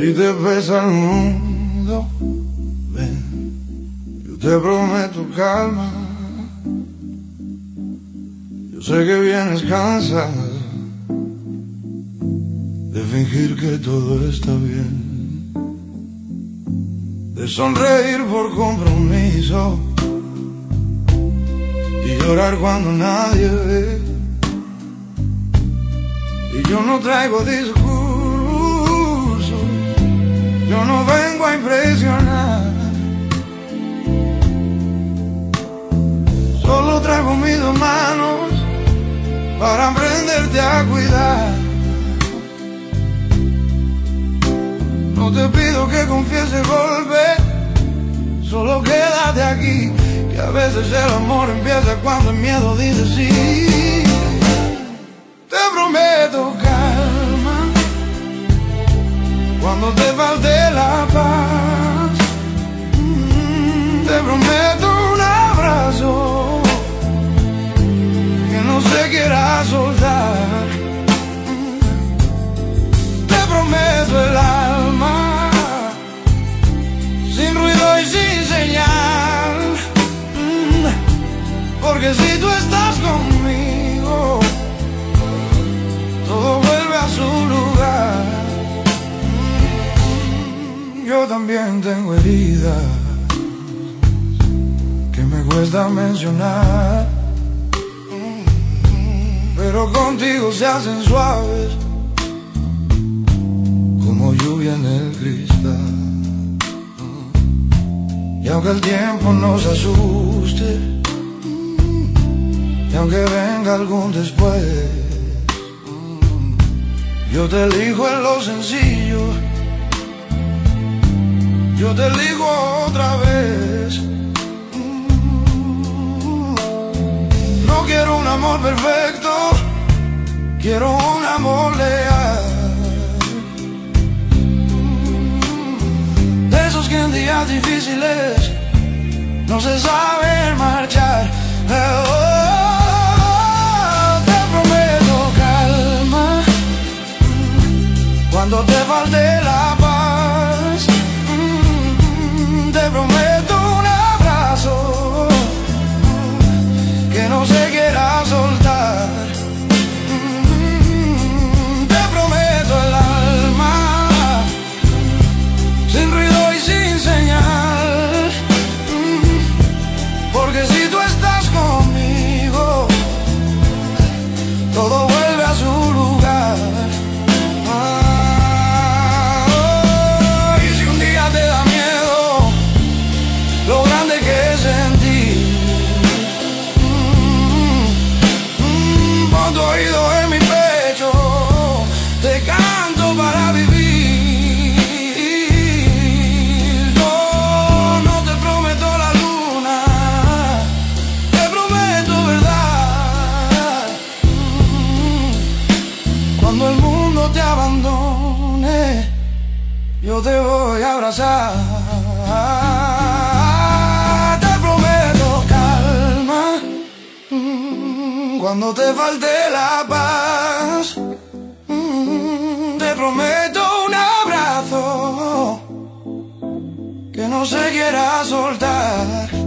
Si te pesa el mundo, ven, yo te prometo calma. Yo sé que vienes cansada de fingir que todo está bien, de sonreír por compromiso y llorar cuando nadie ve. Y yo no traigo discurso, yo no vengo a impresionar, solo traigo mis dos manos para aprenderte a cuidar. No te pido que confieses golpe, solo quédate aquí, que a veces el amor empieza cuando el miedo dice sí. Te prometo calma cuando te falte la paz. Te prometo un abrazo que no se quiera soltar. Te prometo el alma sin ruido y sin señal, porque si tú estás conmigo todo vuelve a su lugar. Yo también tengo heridas que me cuesta mencionar, pero contigo se hacen suaves como lluvia en el cristal. Y aunque el tiempo nos asuste, y aunque venga algún después, yo te elijo en lo sencillo, yo te elijo otra vez. No quiero un amor perfecto, quiero un amor leal, de esos que en días difíciles no se saben marchar. Te prometo calma cuando te falte la paz. Te prometo un abrazo que no se quiera soltar. Te prometo el alma sin ruido y sin señal, porque si tú estás conmigo todo vuelve a su lugar. Y si un día te da miedo lo grande que es sentir, pon tu oído en mi pecho, te canto para vivir. Yo no te prometo la luna, te prometo verdad. Cuando el mundo te abandone, yo te voy a abrazar. Te prometo calma cuando te falte la paz. Te prometo un abrazo que no se quiera soltar.